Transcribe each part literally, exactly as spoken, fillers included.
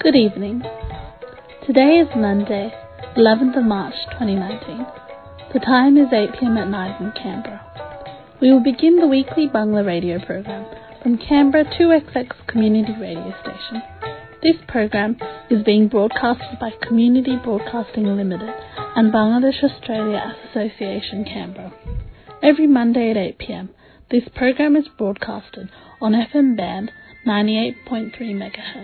Good evening. Today is Monday, eleventh of March twenty nineteen. The time is eight p m at night in Canberra. We will begin the weekly Bangla radio program from Canberra two X X Community Radio Station. This program is being broadcasted by Community Broadcasting Limited and Bangladesh Australia Association Canberra. Every Monday at eight p m, this program is broadcasted on F M band ninety-eight point three megahertz.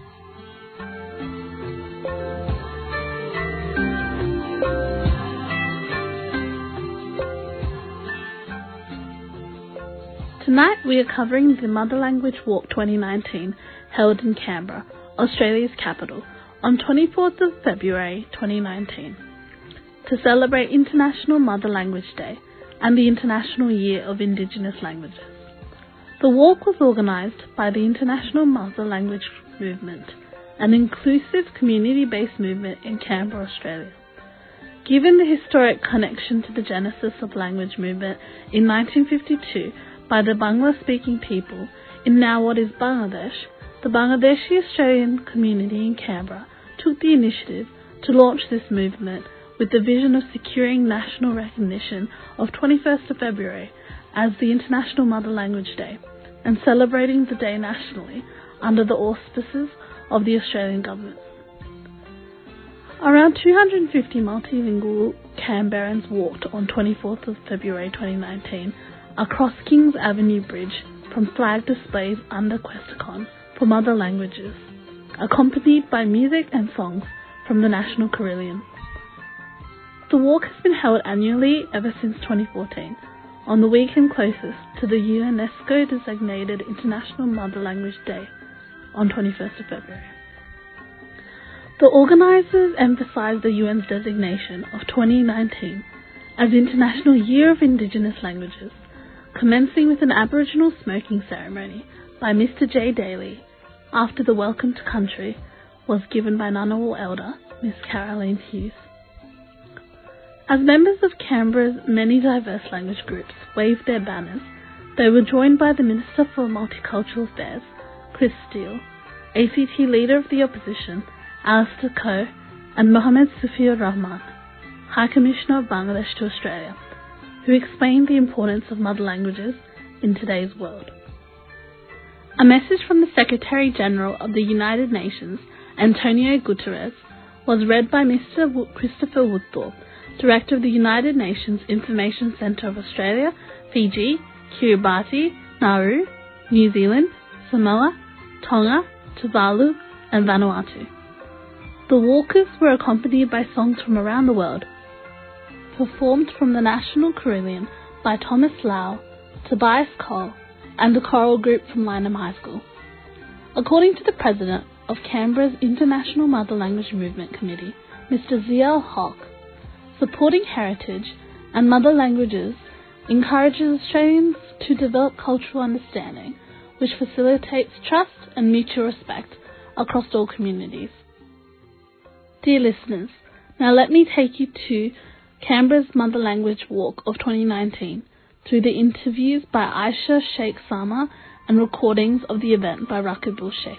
Tonight we are covering the Mother Language Walk twenty nineteen held in Canberra, Australia's capital, on twenty-fourth of February twenty nineteen, to celebrate International Mother Language Day and the International Year of Indigenous Languages. The walk was organised by the International Mother Language Movement, an inclusive community-based movement in Canberra, Australia. Given the historic connection to the genesis of language movement in nineteen fifty-two by the Bangla-speaking people in now what is Bangladesh, the Bangladeshi Australian community in Canberra took the initiative to launch this movement with the vision of securing national recognition of twenty-first of February as the International Mother Language Day and celebrating the day nationally under the auspices of the Australian government. Around two hundred fifty multilingual Canberrans walked on twenty-fourth of February twenty nineteen across Kings Avenue Bridge from flag displays under Questacon for mother languages, accompanied by music and songs from the National Carillon. The walk has been held annually ever since twenty fourteen, on the weekend closest to the UNESCO-designated International Mother Language Day on twenty-first of February. The organisers emphasised the U N's designation of twenty nineteen as International Year of Indigenous Languages, commencing with an Aboriginal smoking ceremony by Mister J. Daly after the Welcome to Country was given by Ngunnawal Elder Miss Caroline Hughes. As members of Canberra's many diverse language groups waved their banners, they were joined by the Minister for Multicultural Affairs, Chris Steele, A C T Leader of the Opposition, Alistair Coe, and Mohammed Sufiur Rahman, High Commissioner of Bangladesh to Australia, who explained the importance of mother languages in today's world. A message from the Secretary-General of the United Nations, Antonio Guterres, was read by Mister W- Christopher Woodthorpe, Director of the United Nations Information Centre of Australia, Fiji, Kiribati, Nauru, New Zealand, Samoa, Tonga, Tuvalu and Vanuatu. The walkers were accompanied by songs from around the world, performed from the National Carillon by Thomas Lau, Tobias Cole, and the choral group from Lynham High School. According to the President of Canberra's International Mother Language Movement Committee, Mister Ziel Hock, supporting heritage and mother languages encourages Australians to develop cultural understanding, which facilitates trust and mutual respect across all communities. Dear listeners, now let me take you to Canberra's Mother Language Walk of twenty nineteen through the interviews by Aisha Sheikh Sama and recordings of the event by Rakibul Sheikh.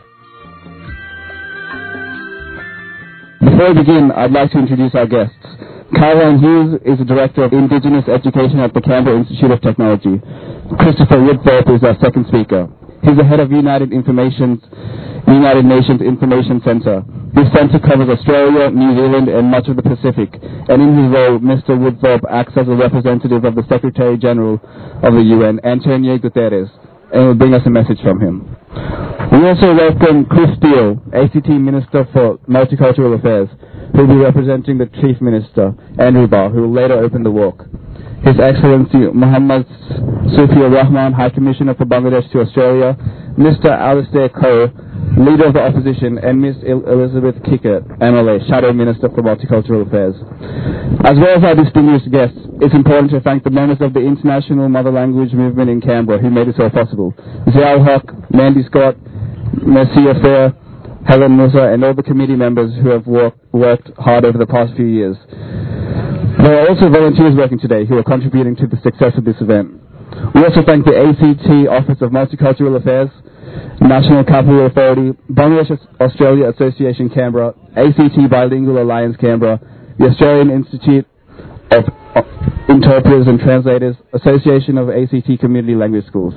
Before we begin, I'd like to introduce our guests. Caroline Hughes is the Director of Indigenous Education at the Canberra Institute of Technology. Christopher Woodthorpe is our second speaker. He's the head of United Information's United Nations Information Centre. This centre covers Australia, New Zealand and much of the Pacific, and in his role, Mister Woodthorpe acts as a representative of the Secretary-General of the U N, Antonio Guterres, and will bring us a message from him. We also welcome Chris Steele, A C T Minister for Multicultural Affairs, who will be representing the Chief Minister, Andrew Barr, who will later open the walk. His Excellency Mohammed Sufiur Rahman, High Commissioner for Bangladesh to Australia, Mister Alistair Coe, Leader of the Opposition, and Miss El- Elizabeth Kickert, M L A, Shadow Minister for Multicultural Affairs. As well as our distinguished guests, it's important to thank the members of the International Mother Language Movement in Canberra who made this all possible. Zial Hock, Mandy Scott, Mercia Fair, Helen Musa, and all the committee members who have work, worked hard over the past few years. There are also volunteers working today who are contributing to the success of this event. We also thank the A C T Office of Multicultural Affairs, National Capital Authority, Bangladesh Australia Association Canberra, A C T Bilingual Alliance Canberra, the Australian Institute of Interpreters and Translators, Association of A C T Community Language Schools.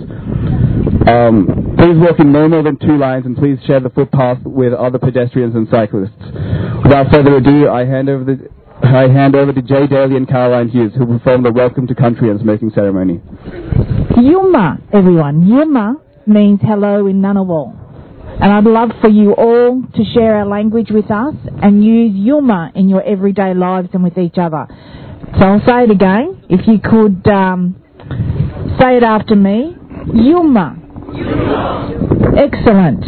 Um, please walk in no more than two lines and please share the footpath with other pedestrians and cyclists. Without further ado, I hand over the I hand over to Jay Daly and Caroline Hughes, who will perform the Welcome to Country and Smoking ceremony. Yuma, everyone. Yuma means hello in Ngunnawal. And I'd love for you all to share our language with us and use Yuma in your everyday lives and with each other. So I'll say it again. If you could um, say it after me. Yuma. Yuma. Excellent.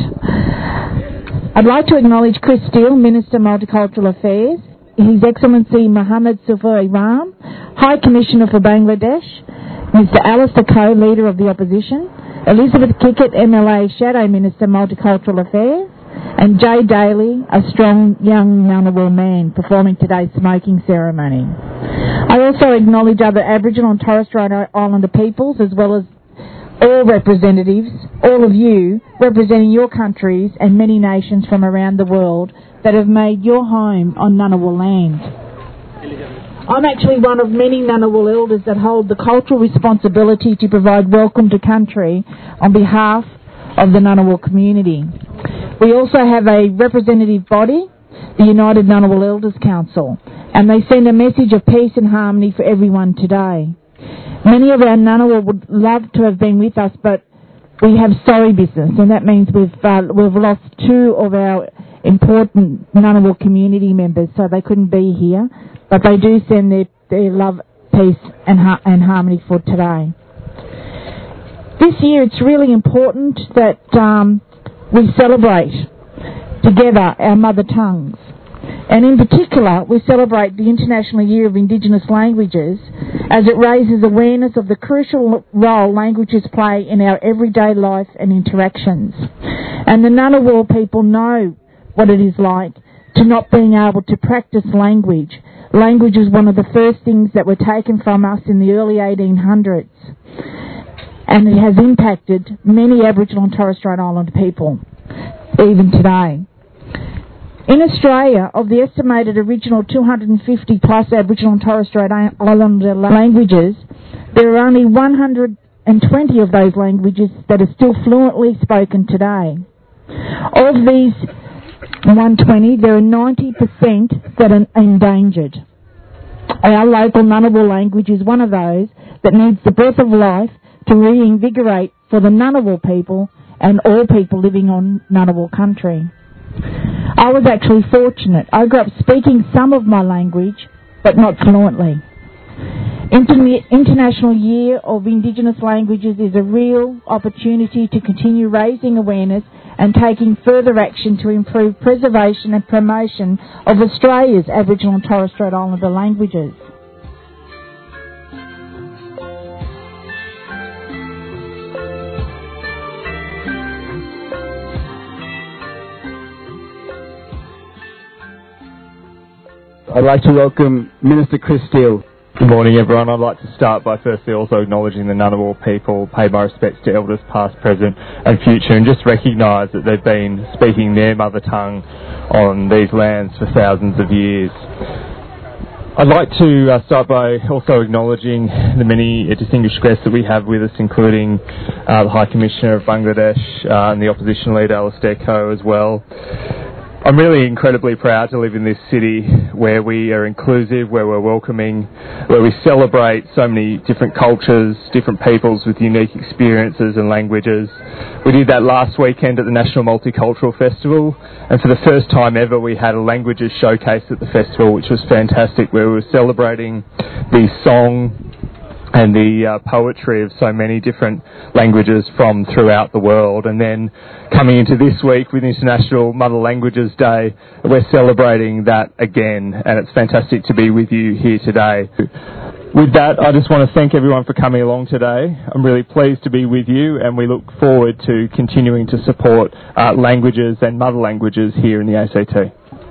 I'd like to acknowledge Chris Steele, Minister Multicultural Affairs, His Excellency Mohammed Sufur Iram, High Commissioner for Bangladesh, Mister Alistair Coe, Leader of the Opposition, Elizabeth Kickett, M L A Shadow Minister Multicultural Affairs, and Jay Daly, a strong young Ngunnawal man, performing today's smoking ceremony. I also acknowledge other Aboriginal and Torres Strait Islander peoples, as well as all representatives, all of you, representing your countries and many nations from around the world that have made your home on Ngunnawal land. I'm actually one of many Ngunnawal elders that hold the cultural responsibility to provide welcome to country on behalf of the Ngunnawal community. We also have a representative body, the United Ngunnawal Elders Council, and they send a message of peace and harmony for everyone today. Many of our Ngunnawal would love to have been with us, but we have sorry business, and that means we've uh, we've lost two of our important Ngunnawal community members, so they couldn't be here, but they do send their, their love, peace and, ha- and harmony for today. This year it's really important that um, we celebrate together our mother tongues. And in particular, we celebrate the International Year of Indigenous Languages as it raises awareness of the crucial role languages play in our everyday life and interactions. And the Ngunnawal people know what it is like to not being able to practice language. Language was one of the first things that were taken from us in the early eighteen hundreds. And it has impacted many Aboriginal and Torres Strait Islander people, even today. In Australia, of the estimated original two hundred fifty plus Aboriginal and Torres Strait Islander languages, there are only one hundred twenty of those languages that are still fluently spoken today. Of these one hundred twenty, there are ninety percent that are endangered. Our local Ngunnawal language is one of those that needs the breath of life to reinvigorate for the Ngunnawal people and all people living on Ngunnawal country. I was actually fortunate. I grew up speaking some of my language, but not fluently. Inter- International Year of Indigenous Languages is a real opportunity to continue raising awareness and taking further action to improve preservation and promotion of Australia's Aboriginal and Torres Strait Islander languages. I'd like to welcome Minister Chris Steele. Good morning, everyone. I'd like to start by firstly also acknowledging the Ngunnawal people, pay my respects to elders past, present and future, and just recognise that they've been speaking their mother tongue on these lands for thousands of years. I'd like to uh, start by also acknowledging the many uh, distinguished guests that we have with us, including uh, the High Commissioner of Bangladesh uh, and the Opposition Leader, Alistair Coe, as well. I'm really incredibly proud to live in this city where we are inclusive, where we're welcoming, where we celebrate so many different cultures, different peoples with unique experiences and languages. We did that last weekend at the National Multicultural Festival, and for the first time ever we had a languages showcase at the festival, which was fantastic, where we were celebrating the song and the uh, poetry of so many different languages from throughout the world. And then coming into this week with International Mother Languages Day, we're celebrating that again, and it's fantastic to be with you here today. With that, I just want to thank everyone for coming along today. I'm really pleased to be with you, and we look forward to continuing to support uh, languages and mother languages here in the A C T.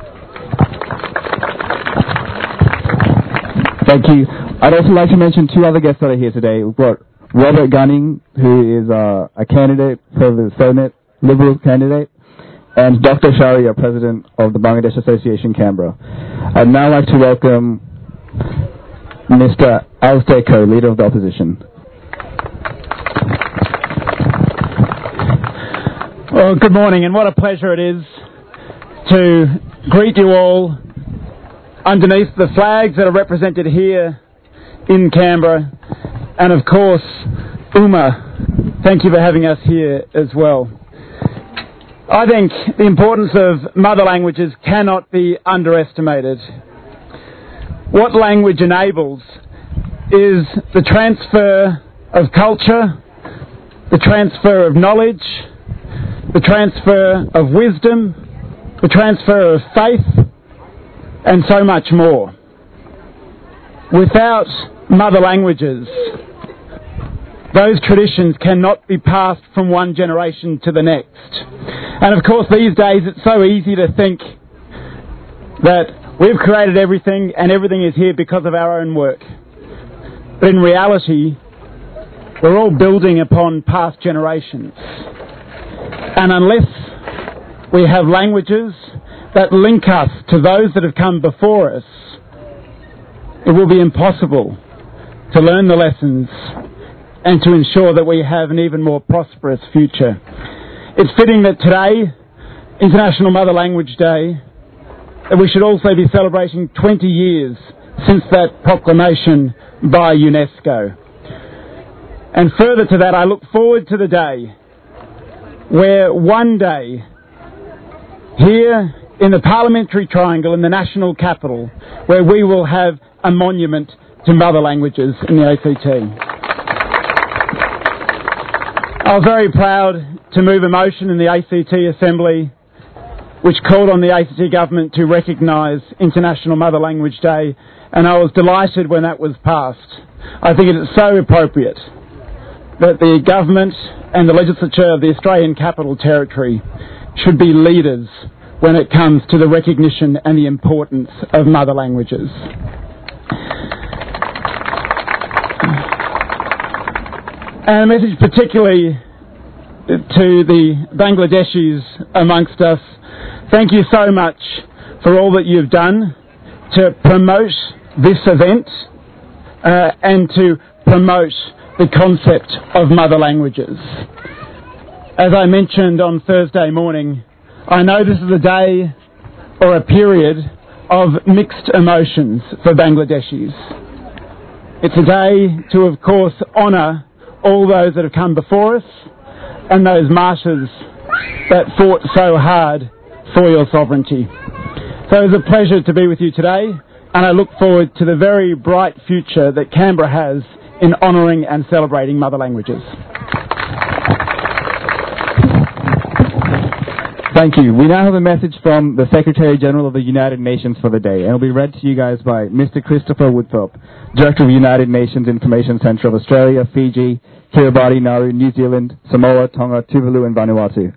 Thank you. I'd also like to mention two other guests that are here today. We've got Robert Gunning, who is uh, a candidate for the Senate Liberal candidate, and Doctor Sharia, President of the Bangladesh Association, Canberra. I'd now like to welcome Mister Alistair Coe, Leader of the Opposition. Well, good morning, and what a pleasure it is to greet you all underneath the flags that are represented here in Canberra, and of course, Uma, thank you for having us here as well. I think the importance of mother languages cannot be underestimated. What language enables is the transfer of culture, the transfer of knowledge, the transfer of wisdom, the transfer of faith, and so much more. Without mother languages, those traditions cannot be passed from one generation to the next. And of course, these days it's so easy to think that we've created everything and everything is here because of our own work. But in reality, we're all building upon past generations. And unless we have languages that link us to those that have come before us, it will be impossible to learn the lessons and to ensure that we have an even more prosperous future. It's fitting that today, International Mother Language Day, that we should also be celebrating twenty years since that proclamation by UNESCO. And further to that, I look forward to the day where one day, here in the Parliamentary Triangle in the National Capital, where we will have a monument to mother languages in the A C T. I was very proud to move a motion in the A C T Assembly which called on the A C T government to recognise International Mother Language Day, and I was delighted when that was passed. I think it is so appropriate that the government and the legislature of the Australian Capital Territory should be leaders when it comes to the recognition and the importance of mother languages. And a message particularly to the Bangladeshis amongst us. Thank you so much for all that you've done to promote this event uh, and to promote the concept of mother languages. As I mentioned on Thursday morning, I know this is a day or a period of mixed emotions for Bangladeshis. It's a day to, of course, honour all those that have come before us and those martyrs that fought so hard for your sovereignty. So it's a pleasure to be with you today, and I look forward to the very bright future that Canberra has in honouring and celebrating mother languages. Thank you. We now have a message from the Secretary General of the United Nations for the day, and it will be read to you guys by Mister Christopher Woodthorpe, Director of the United Nations Information Centre of Australia, Fiji, Kiribati, Nauru, New Zealand, Samoa, Tonga, Tuvalu and Vanuatu.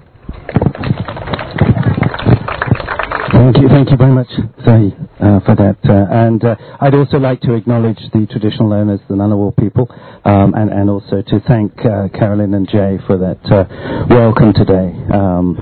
Thank you, thank you very much, Zahi, uh, for that. Uh, and uh, I'd also like to acknowledge the traditional owners, the Ngunnawal people, um, and, and also to thank uh, Carolyn and Jay for that uh, welcome today. Um,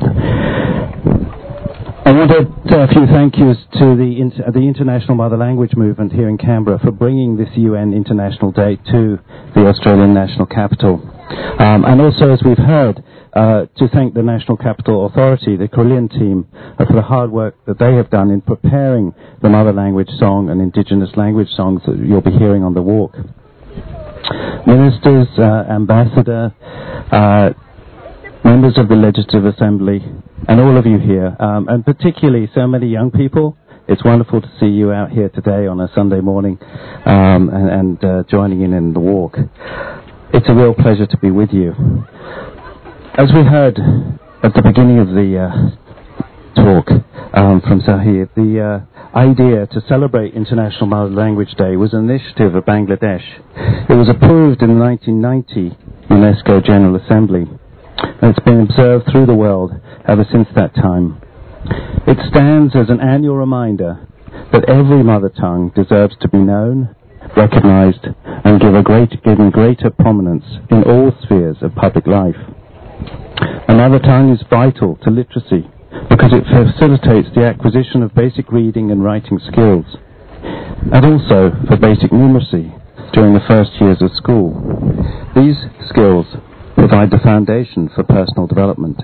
I wanted a few thank yous to the, inter- the International Mother Language Movement here in Canberra for bringing this U N International Day to the Australian National Capital. Um, and also, as we've heard, Uh, to thank the National Capital Authority, the Carillion team, uh, for the hard work that they have done in preparing the mother language song and Indigenous language songs that you'll be hearing on the walk. Ministers, uh, Ambassador, uh, members of the Legislative Assembly, and all of you here, um, and particularly so many young people. It's wonderful to see you out here today on a Sunday morning um, and, and uh, joining in in the walk. It's a real pleasure to be with you. As we heard at the beginning of the uh, talk um, from Zahir, the uh, idea to celebrate International Mother Language Day was an initiative of Bangladesh. It was approved in the nineteen ninety UNESCO General Assembly, and it's been observed through the world ever since that time. It stands as an annual reminder that every mother tongue deserves to be known, recognised, and give a great, given greater prominence in all spheres of public life. A mother tongue is vital to literacy because it facilitates the acquisition of basic reading and writing skills, and also for basic numeracy during the first years of school. These skills provide the foundation for personal development.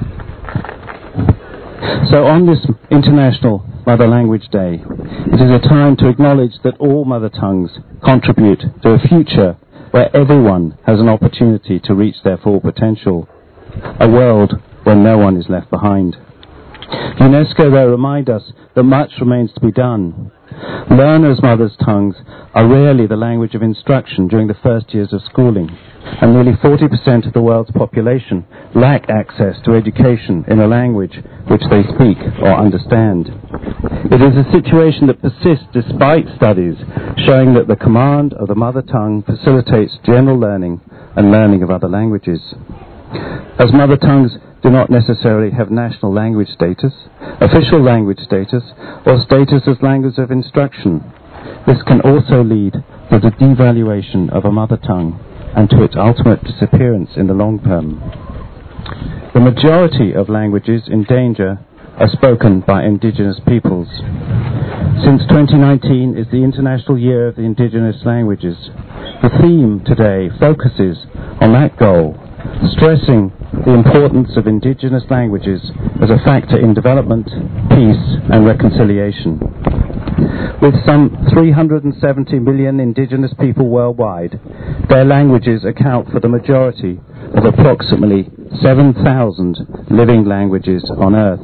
So on this International Mother Language Day, it is a time to acknowledge that all mother tongues contribute to a future where everyone has an opportunity to reach their full potential, a world where no one is left behind. UNESCO, though, remind us that much remains to be done. Learners' mothers' tongues are rarely the language of instruction during the first years of schooling, and nearly forty percent of the world's population lack access to education in a language which they speak or understand. It is a situation that persists despite studies showing that the command of the mother tongue facilitates general learning and learning of other languages. As mother tongues do not necessarily have national language status, official language status, or status as language of instruction, this can also lead to the devaluation of a mother tongue and to its ultimate disappearance in the long term. The majority of languages in danger are spoken by indigenous peoples. Since twenty nineteen is the International Year of the Indigenous Languages, the theme today focuses on that goal, stressing the importance of indigenous languages as a factor in development, peace and reconciliation. With some three hundred seventy million indigenous people worldwide, their languages account for the majority of approximately seven thousand living languages on Earth.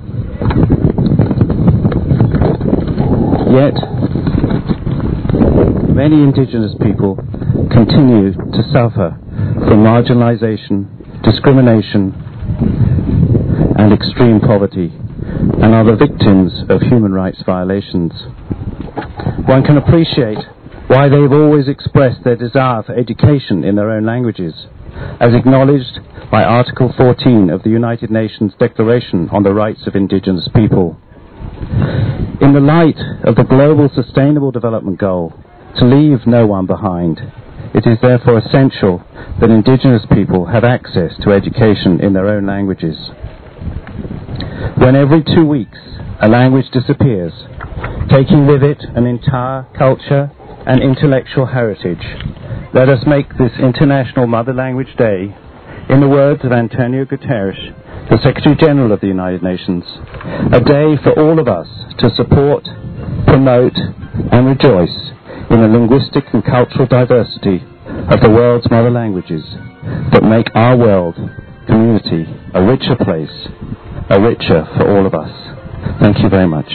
Yet, many indigenous people continue to suffer from marginalization, discrimination, and extreme poverty, and are the victims of human rights violations. One can appreciate why they've always expressed their desire for education in their own languages, as acknowledged by Article fourteen of the United Nations Declaration on the Rights of Indigenous People. In the light of the Global Sustainable Development Goal, to leave no one behind, it is therefore essential that indigenous people have access to education in their own languages. When every two weeks a language disappears, taking with it an entire culture and intellectual heritage, let us make this International Mother Language Day, in the words of Antonio Guterres, the Secretary General of the United Nations, a day for all of us to support, promote and rejoice in the linguistic and cultural diversity of the world's mother languages that make our world community a richer place, a richer for all of us. Thank you very much.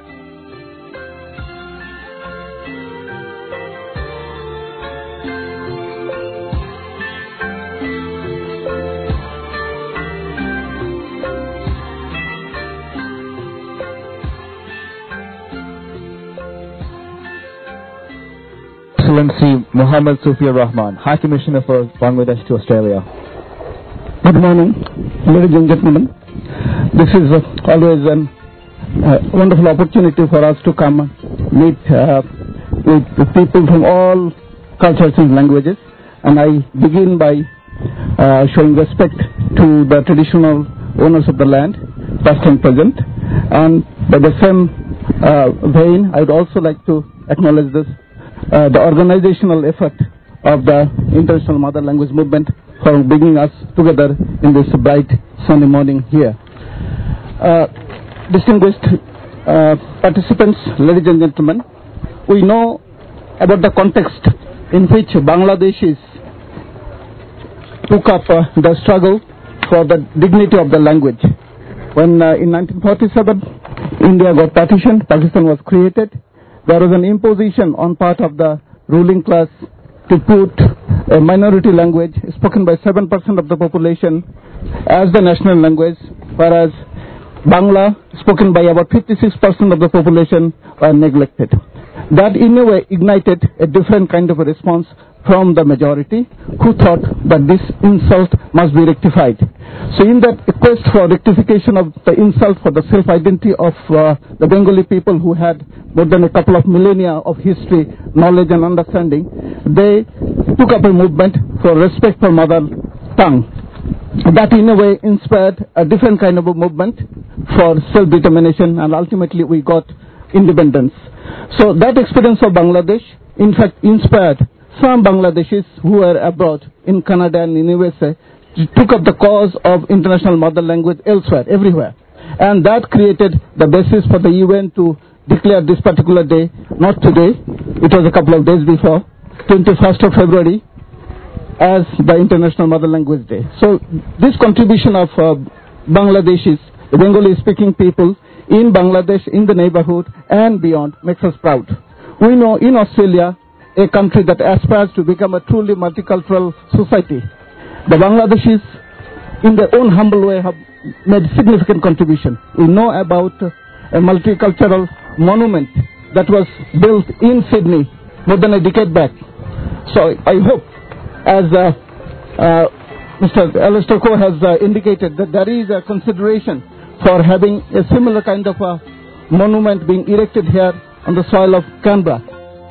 Excellency Muhammad Sufia Rahman, High Commissioner for Bangladesh to Australia. Good morning, ladies and gentlemen. This is uh, always a uh, wonderful opportunity for us to come meet uh, with the people from all cultures and languages. And I begin by uh, showing respect to the traditional owners of the land, past and present. And by the same uh, vein, I would also like to acknowledge this Uh, the organizational effort of the International Mother Language Movement for bringing us together in this bright sunny morning here. Uh, distinguished uh, participants, ladies and gentlemen, we know about the context in which Bangladeshis took up uh, the struggle for the dignity of the language. When uh, in nineteen forty-seven India got partitioned, Pakistan was created. There was an imposition on part of the ruling class to put a minority language spoken by seven percent of the population as the national language, whereas Bangla, spoken by about fifty-six percent of the population, were neglected. That in a way ignited a different kind of a response from the majority, who thought that this insult must be rectified. So in that quest for rectification of the insult for the self-identity of uh, the Bengali people who had more than a couple of millennia of history, knowledge and understanding, they took up a movement for respect for mother tongue. that in a way inspired a different kind of a movement for self-determination, and ultimately we got independence. So that experience of Bangladesh, in fact, inspired some Bangladeshis who were abroad in Canada and in U S A, took up the cause of international mother language elsewhere, everywhere. And that created the basis for the U N to declare this particular day, not today, it was a couple of days before, twenty-first of February, as the International Mother Language Day. So this contribution of uh, Bangladeshis, the Bengali-speaking people in Bangladesh, in the neighborhood and beyond, makes us proud. We know in Australia, a country that aspires to become a truly multicultural society, the Bangladeshis, in their own humble way, have made significant contribution. We know about uh, a multicultural monument that was built in Sydney more than a decade back. So I hope, as uh, uh, Mister Alistair Coe has uh, indicated, that there is a consideration for having a similar kind of a monument being erected here on the soil of Canberra.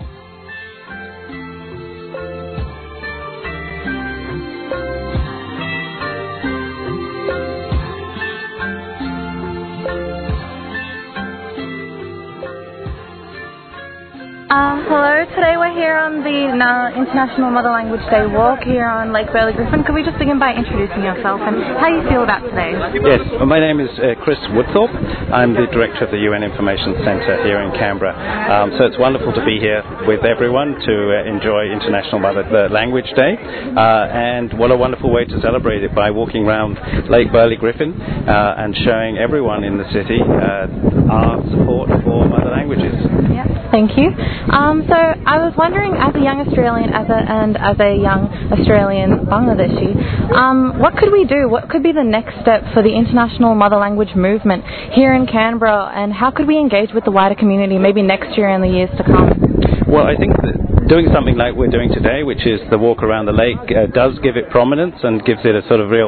Uh, hello, today we're here on the uh, International Mother Language Day walk here on Lake Burley Griffin. Could we just begin by introducing yourself and how you feel about today? Yes, well, my name is uh, Chris Woodthorpe. I'm the Director of the U N Information Centre here in Canberra. Um, so it's wonderful to be here with everyone to uh, enjoy International Mother Language Day. Uh, and what a wonderful way to celebrate it by walking around Lake Burley Griffin uh, and showing everyone in the city uh, our support for mother languages. Yeah, thank you. Um, so I was wondering, as a young Australian as a, and as a young Australian Bangladeshi, um, what could we do? What could be the next step for the international mother language movement here in Canberra, and how could we engage with the wider community maybe next year and the years to come? Well, I think that doing something like we're doing today, which is the walk around the lake, uh, does give it prominence and gives it a sort of real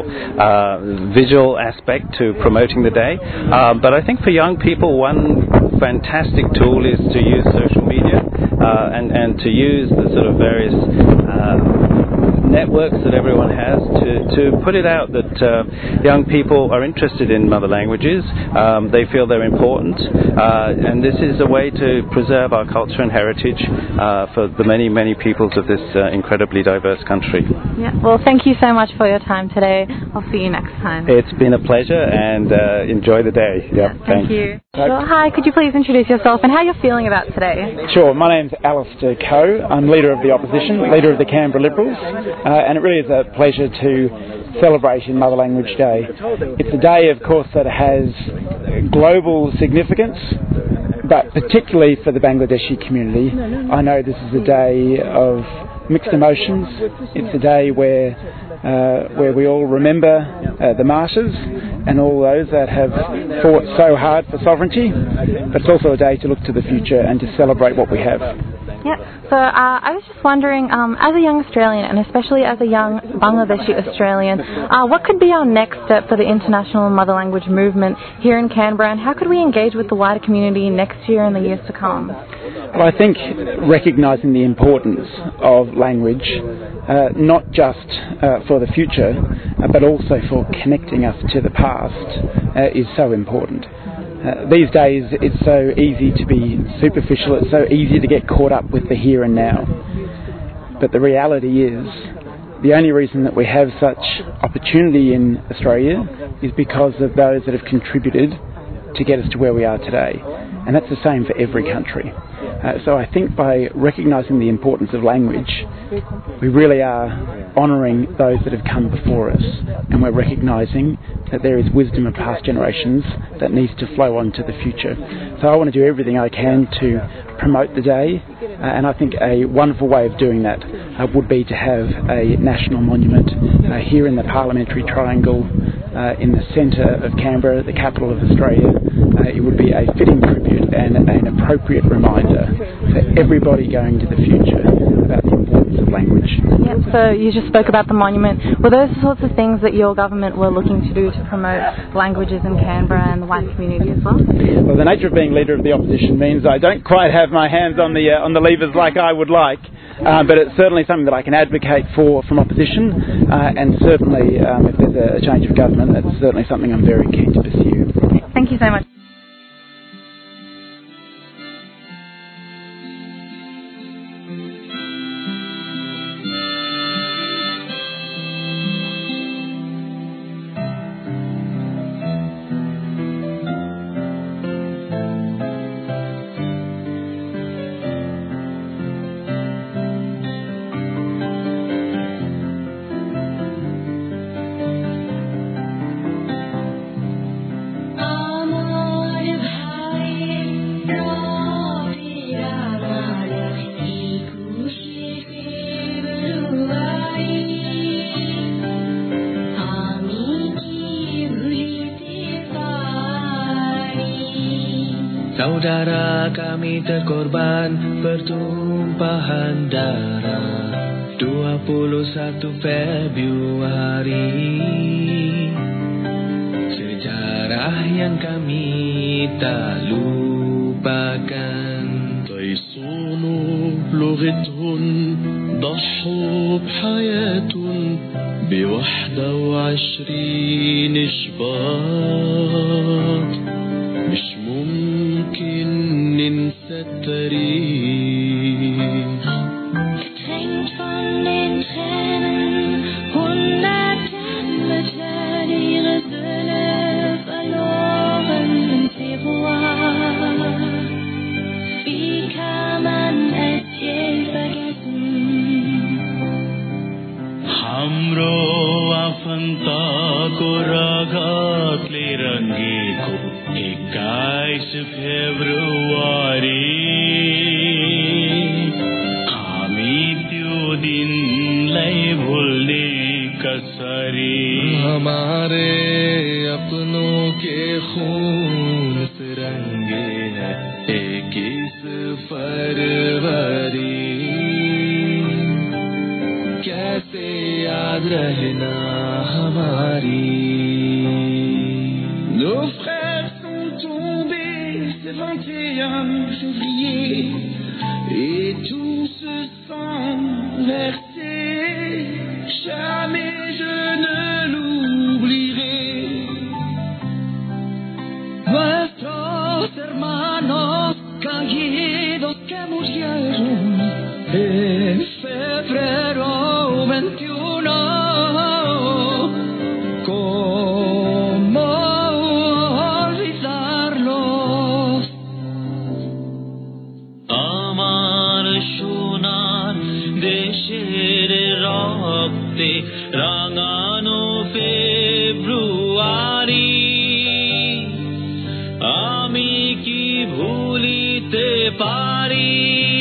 uh, visual aspect to promoting the day. Um, but I think for young people, one fantastic tool is to use social media uh, and, and to use the sort of various uh, networks that everyone has to, to put it out that uh, young people are interested in mother languages. Um, they feel they're important, uh, and this is a way to preserve our culture and heritage uh, for the many, many peoples of this uh, incredibly diverse country. Yeah. Well, thank you so much for your time today. I'll see you next time. It's been a pleasure, and uh, enjoy the day. Yep, yeah, thank thanks. you. Well, hi, could you please introduce yourself and how you're feeling about today? Sure, my name's Alistair Coe. I'm Leader of the Opposition, Leader of the Canberra Liberals, uh, and it really is a pleasure to celebrate in Mother Language Day. It's a day, of course, that has global significance, but particularly for the Bangladeshi community. I know this is a day of mixed emotions. It's a day where uh, where we all remember uh, the martyrs and all those that have fought so hard for sovereignty, but it's also a day to look to the future and to celebrate what we have. Yeah, so uh, I was just wondering, um, as a young Australian and especially as a young Bangladeshi Australian, uh, what could be our next step for the international mother language movement here in Canberra, and how could we engage with the wider community next year and the years to come? Well, I think recognising the importance of language, uh, not just uh, for the future, uh, but also for connecting us to the past, uh, is so important. Uh, these days it's so easy to be superficial, it's so easy to get caught up with the here and now. But the reality is, the only reason that we have such opportunity in Australia is because of those that have contributed to get us to where we are today. And that's the same for every country. Uh, so I think by recognising the importance of language, we really are honouring those that have come before us, and we're recognising that there is wisdom of past generations that needs to flow on to the future. So I want to do everything I can to promote the day, uh, and I think a wonderful way of doing that uh, would be to have a national monument uh, here in the Parliamentary Triangle uh, in the centre of Canberra, the capital of Australia. Uh, it would be a fitting tribute and an appropriate reminder for everybody going to the future about the importance importance of language. Yeah, so you just spoke about the monument. Were those the sorts of things that your government were looking to do to promote languages in Canberra and the white community as well? Well, the nature of being leader of the opposition means I don't quite have my hands on the uh, on the levers like I would like, uh, but it's certainly something that I can advocate for from opposition, uh, and certainly um, if there's a change of government, that's certainly something I'm very keen to pursue. Thank you so much. Saudara kami terkorban pertumpahan darah dua puluh satu Februari. Sejarah yang kami tak lupakan. غيصون لغتهم ضحوا بحياة بوحدة وعشرين شباط. مش ممكن ننسى التاريخ. Getränkt von den Tränen, hunderten Mütter, ihre Söhne verloren im Februar. Wie kann man es je vergessen? हाम्रो आफन्तको रगतले रङ्गेको एक्काइस February हामी त्यो दिनलाई भुल्ने कसरी हमारे अपनों के खून से रंगे हैं इक्कीस फरवरी कैसे याद रहना हमारी Nos frères sont tombés ce vingt et un février et tout ce sang versé, jamais je ne l'oublierai. Nuestros hermanos caídos que murieron en febrero veintiuno. ¿Cómo olvidarlos? আমার সোনার দেশের রক্তে রাঙানো ফেব্রুয়ারি আমি কি ভুলিতে পারি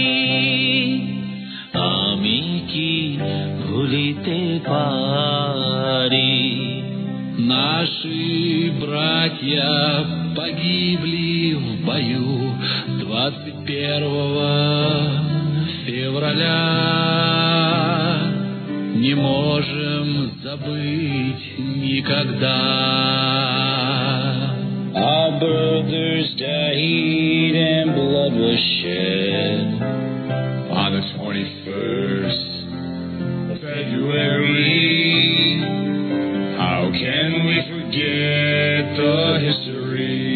আমি কি ভুলিতে পারি Наши братья погибли в бою двадцать первого февраля. Не можем забыть никогда. Our brothers died and blood was shed on the twenty-first of February. How can we forget the history?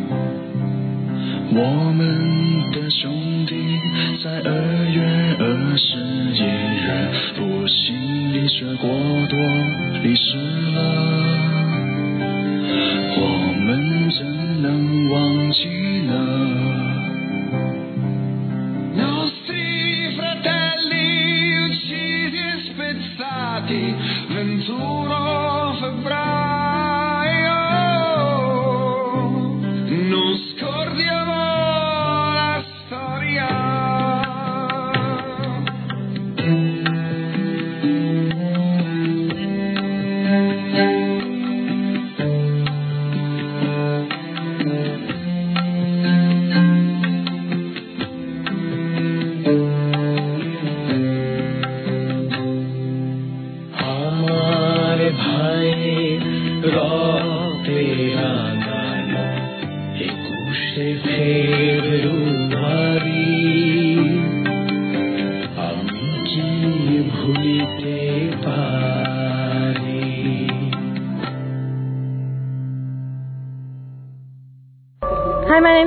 我们的兄弟在二月二十一日不幸离学过多，离世了。我们怎能忘记呢 Nostri fratelli uccisi e spezzati ventuno febbraio non scordiamo la storia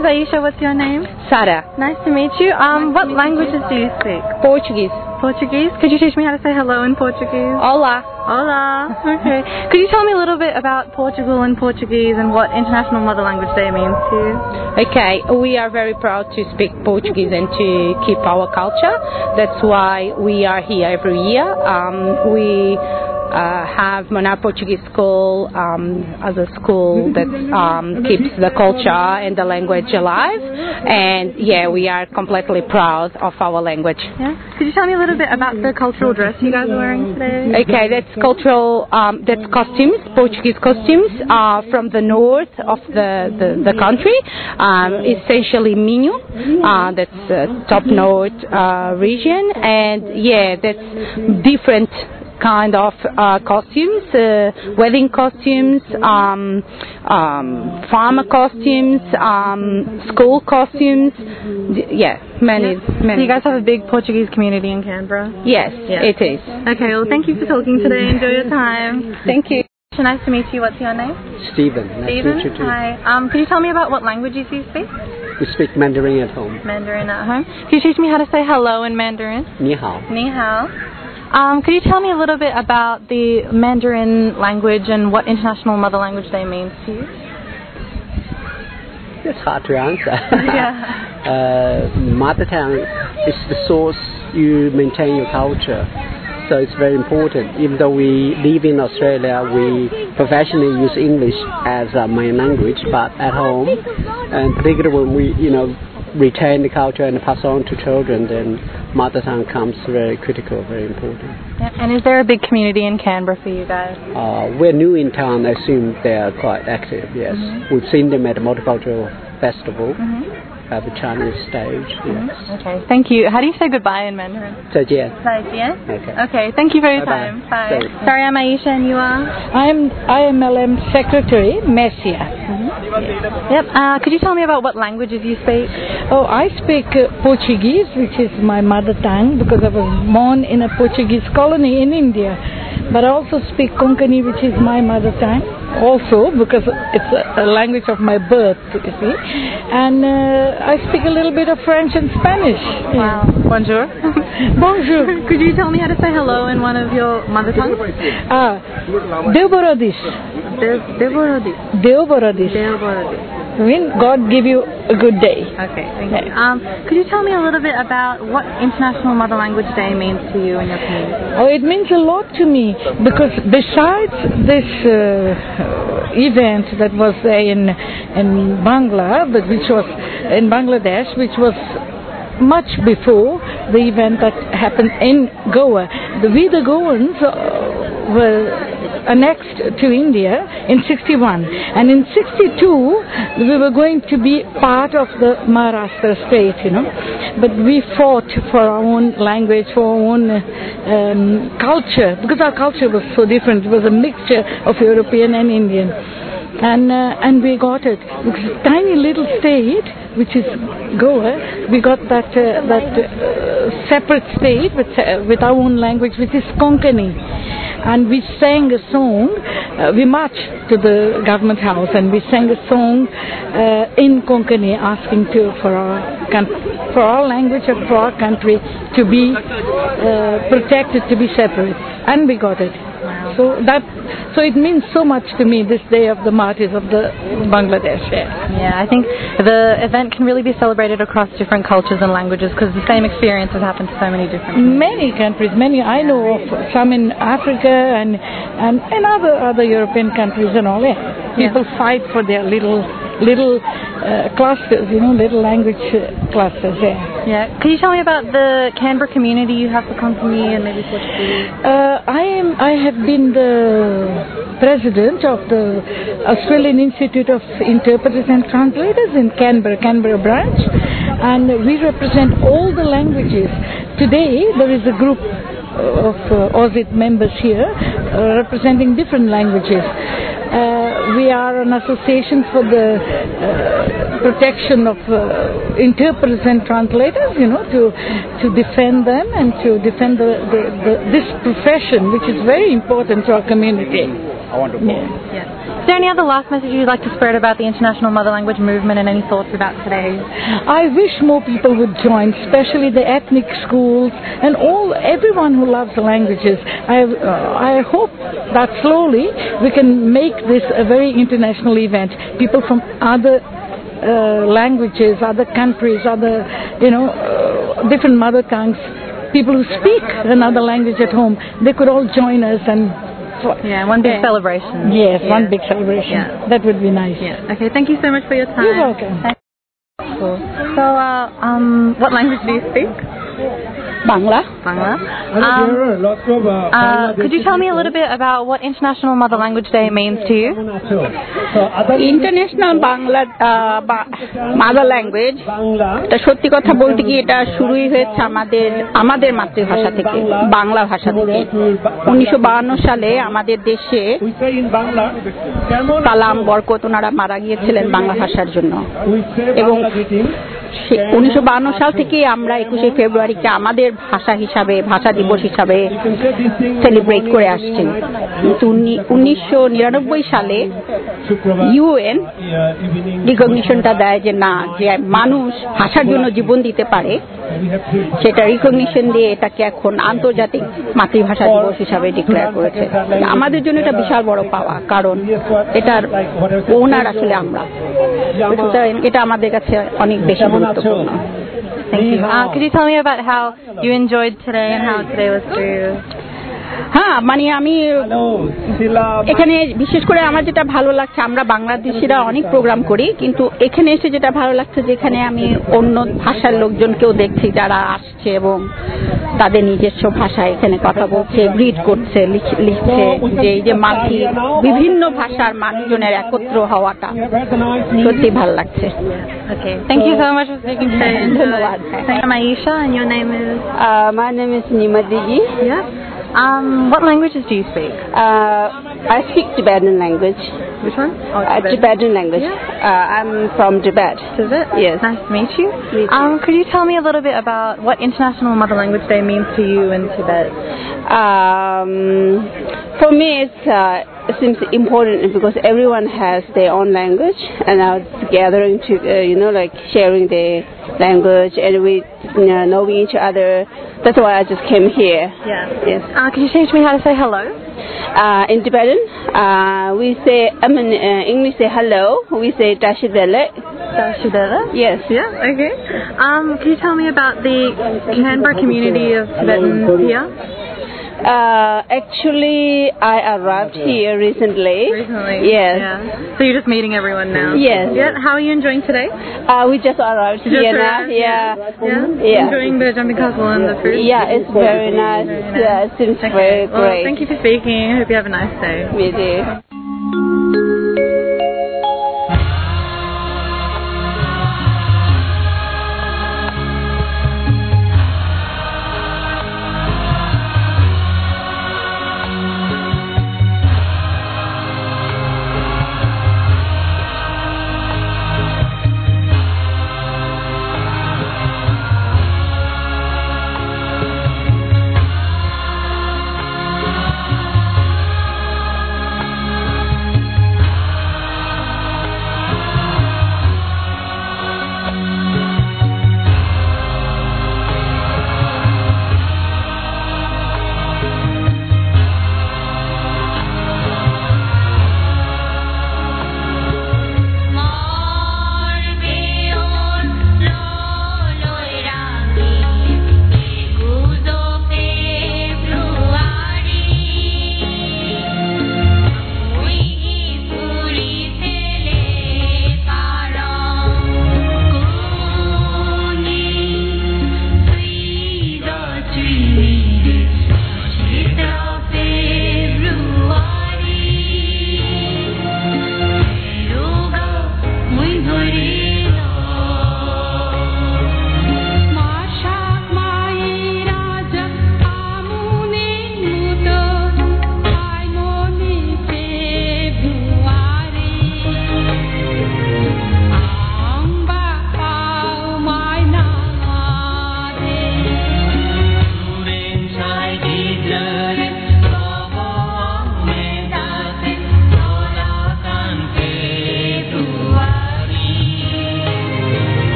name's Aisha. What's your name? Sara. Nice to meet you. Um, what languages do you speak? Portuguese. Portuguese? Could you teach me how to say hello in Portuguese? Olá. Hola. Okay. Could you tell me a little bit about Portugal and Portuguese and what International Mother Language Day means to you? Okay, we are very proud to speak Portuguese and to keep our culture. That's why we are here every year. Um, we uh, have Maná Portuguese School um, as a school that um, keeps the culture and the language alive. And yeah, we are completely proud of our language. Yeah. Could you tell me a little bit about the cultural dress you guys are wearing today? Okay, that's cultural, um, that's costumes, Portuguese costumes uh, from the north of the, the, the country, um, essentially Minho, uh, that's uh, top north uh, region, and yeah, that's different kind of uh, costumes, uh, wedding costumes, um, um, farmer costumes, um, school costumes, D- yeah, many, many. So you guys have a big Portuguese community in Canberra? Yes, yeah. it is. Okay, well thank you for talking today. Enjoy your time. Thank you. Nice to meet you. What's your name? Stephen. Nice Stephen. to meet you too. Hi. Um, can you tell me about what languages you speak? We speak Mandarin at home. Mandarin at home. Can you teach me how to say hello in Mandarin? Ni hao. Ni hao. Um, could you tell me a little bit about the Mandarin language and what International Mother Language Day means to you? It's hard to answer. Yeah. uh, mother tongue is the source you maintain your culture. So it's very important. Even though we live in Australia, we professionally use English as our main language, but at home, and particularly when we, you know, retain the culture and pass on to children, then mother tongue comes very critical, very important. Yeah. And is there a big community in Canberra for you guys? Uh, we're new in town. I assume they are quite active, yes. Mm-hmm. We've seen them at a multicultural festival. Mm-hmm. At the Chinese stage, yes. Okay, thank you. How do you say goodbye in Mandarin? 再见. 再见? Okay. Okay, thank you for your Bye-bye. time. Bye. Thanks. Sorry, I'm Aisha and you are? I'm I M L M Secretary, Messia. Mm-hmm. Yep. Uh, could you tell me about what languages you speak? Oh, I speak uh, Portuguese, which is my mother tongue, because I was born in a Portuguese colony in India. But I also speak Konkani, which is my mother tongue, also because it's a, a language of my birth, you see. And uh, I speak a little bit of French and Spanish. Wow. Yeah. Bonjour. Bonjour. Could you tell me how to say hello in one of your mother tongues? Ah, Deoborodis. Deoborodis. Deoborodis. Deoborodis. I mean, God give you a good day. Okay, thank you. Um, could you tell me a little bit about what International Mother Language Day means to you and your community? Oh, it means a lot to me because besides this uh, event that was in in Bangla, but which was in Bangladesh, which was much before the event that happened in Goa, the we the Goans uh, were annexed to India in sixty-one, and in sixty-two we were going to be part of the Maharashtra state, you know, but we fought for our own language, for our own um, culture, because our culture was so different. It was a mixture of European and Indian, and uh, and we got it. Because a tiny little state, which is Goa, we got that uh, that uh, separate state with uh, with our own language, which is Konkani. And we sang a song, uh, we marched to the government house and we sang a song uh, in Konkani asking to, for, our, for our language and for our country to be uh, protected, to be separate. And we got it. Wow. So that, so it means so much to me, this day of the martyrs of the Bangladesh. Yeah, yeah, I think the event can really be celebrated across different cultures and languages because the same experience has happened to so many different countries. Many countries, many. I know of some in Africa and and, and other other European countries and all. Yeah. People yeah. fight for their little little uh, clusters, you know, little language uh, clusters. Yeah. Yeah. Can you tell me about the Canberra community you have for Konkani and maybe Portuguese? Uh, I am. I have been the president of the Australian Institute of Interpreters and Translators in Canberra, Canberra branch, and we represent all the languages. Today there is a group of uh, O Z I T members here uh, representing different languages. Uh, we are an association for the uh, protection of uh, interpreters and translators, you know, to to defend them and to defend the, the, the, this profession, which is very important to our community. I want to yeah. yeah. Is there any other last message you'd like to spread about the International Mother Language Movement and any thoughts about today? I wish more people would join, especially the ethnic schools and all everyone who loves the languages. I, uh, I hope that slowly we can make this a very international event. People from other uh, languages, other countries, other, you know, uh, different mother tongues, people who speak another language at home, they could all join us and yeah, one big yeah. celebration. Yes, yeah. one big celebration. Yeah. That would be nice. Yeah. Okay, thank you so much for your time. You're welcome. Cool. So, uh, um, what language do you speak? Bangla. Bangla. Um, uh, could you tell me a little bit about what International Mother Language Day means to you? International Bangla uh, Mother Language এটা সত্যি কথা বলতে কি এটা শুরুই হয়েছে আমাদের আমাদের মাতৃভাষা থেকে বাংলা ভাষা থেকে উনিশশো বাহান্ন সালে আমাদের দেশে কালাম বরকত ওনারা মারা গিয়েছিলেন বাংলা ভাষার জন্য এবং উনিশশো বাহান্ন সাল থেকে আমরা একুশে ফেব্রুয়ারিকে আমাদের ভাষা হিসাবে ভাষা দিবস হিসাবে সেলিব্রেট করে আসছি কিন্তু উনিশশো নিরানব্বই সালে ইউএন রিকগনিশনটা দেয় যে না যে মানুষ ভাষার জন্য জীবন দিতে পারে সেটা রিকগনিশন দিয়ে এটাকে এখন আন্তর্জাতিক মাতৃভাষা দিবস হিসাবে ডিক্লেয়ার করেছে আমাদের জন্য এটা বিশাল বড় পাওয়া কারণ এটার ওনার আসলে আমরা এটা আমাদের কাছে অনেক বেশি গুরুত্বপূর্ণ Thank you. Uh, could you tell me about how you enjoyed today and how today was for you? হ্যাঁ মানে আমি এখানে বিশেষ করে আমার যেটা ভালো লাগছে আমরা বাংলাদেশিরা অনেক প্রোগ্রাম করি কিন্তু এখানে এসে যেটা ভালো লাগছে যেখানে আমি অন্য ভাষার লোকজনকেও দেখছি যারা আসছে এবং তাদের নিজস্ব ভাষায় এখানে কথা বলছে গ্রিট করছে লিখছে যে এই যে মাতৃ বিভিন্ন ভাষার মানুষজনের একত্র হওয়াটা সত্যি ভালো লাগছে Okay, thank you so much for speaking today. ধন্যবাদ I'm Aisha and your name is? Uh, my name is Nimadigi. Yeah. Um, what languages do you speak? Uh, I speak Tibetan language. Which one? Oh, Tibetan. Uh, Tibetan language. Yeah. Uh, I'm from Tibet. Tibet? Yes. Nice to meet you. Meet you. Um, could you tell me a little bit about what International Mother Language Day means to you in Tibet? Um, for me, it's, uh, it seems important because everyone has their own language, and now it's gathering to, uh, you know, like sharing their language, and we you know, knowing each other. That's why I just came here. Yeah. Yes. Uh, could you teach me how to say hello? Uh, in Tibetan, uh, we say, I mean, uh, English say hello, we say Tashidele. Tashidele? Yes. Yeah, okay. Um, can you tell me about the Canberra community of Tibetans here? Uh, actually, I arrived here recently. Recently? Yes. Yeah. So you're just meeting everyone now? Yes. Yeah. How are you enjoying today? Uh, we just arrived you here just now. Arrived? Yeah. Yeah. Yeah. Enjoying the jumping castle and the food? Yeah, it's very nice. Very nice. Yeah, it seems okay. very Well, great. thank you for speaking. I hope you have a nice day. Me too.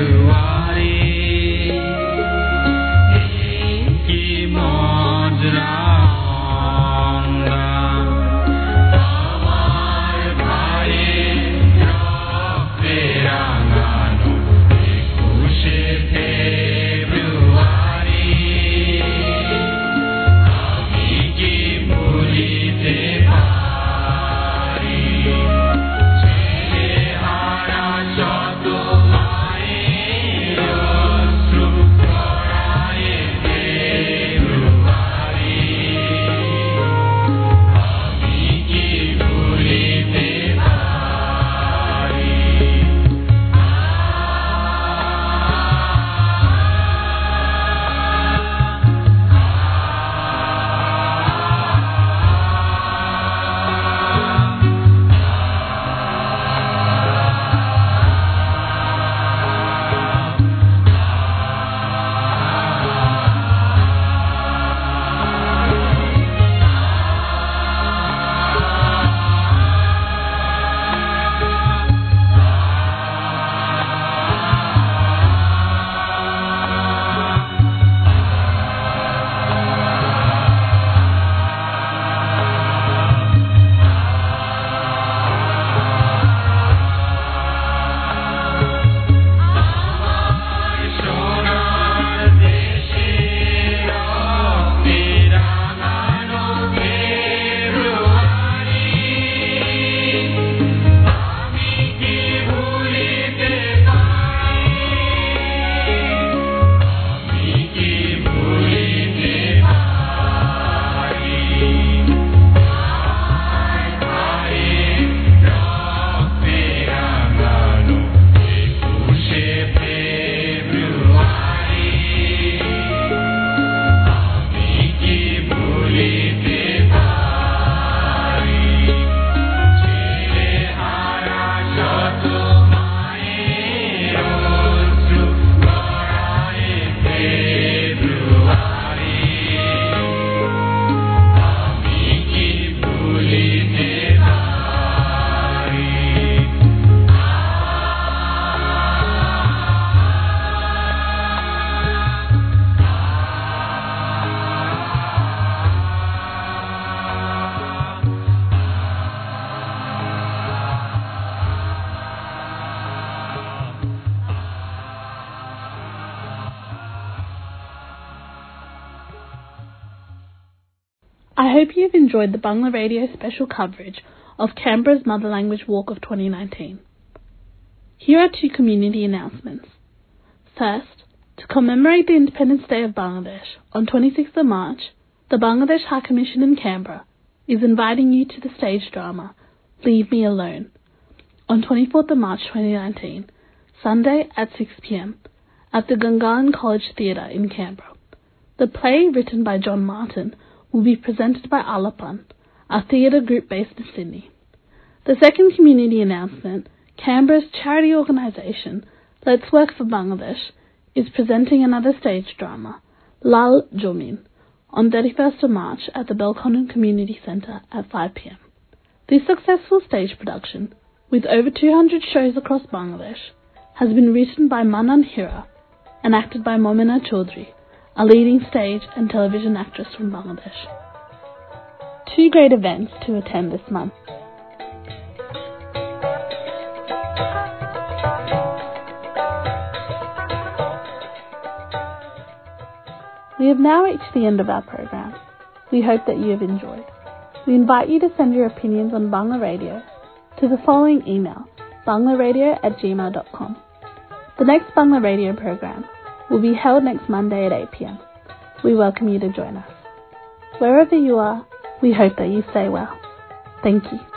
I hope you've enjoyed the Bangla Radio special coverage of Canberra's Mother Language Walk of twenty nineteen. Here are two community announcements. First, to commemorate the Independence Day of Bangladesh on twenty-sixth of March, the Bangladesh High Commission in Canberra is inviting you to the stage drama Leave Me Alone on twenty-fourth of March twenty nineteen, Sunday at six p m at the Gungahlin College Theatre in Canberra. The play, written by John Martin, will be presented by Alapan, a theatre group based in Sydney. The second community announcement, Canberra's charity organisation, Let's Work for Bangladesh, is presenting another stage drama, Lal Jomin, on thirty-first of March at the Belconnen Community Centre at five p m. This successful stage production, with over two hundred shows across Bangladesh, has been written by Manan Hira and acted by Momina Chaudhry, a leading stage and television actress from Bangladesh. Two great events to attend this month. We have now reached the end of our program. We hope that you have enjoyed. We invite you to send your opinions on Bangla Radio to the following email, banglaradio at gmail dot com. The next Bangla Radio program will be held next Monday at eight p m. We welcome you to join us. Wherever you are, we hope that you stay well. Thank you.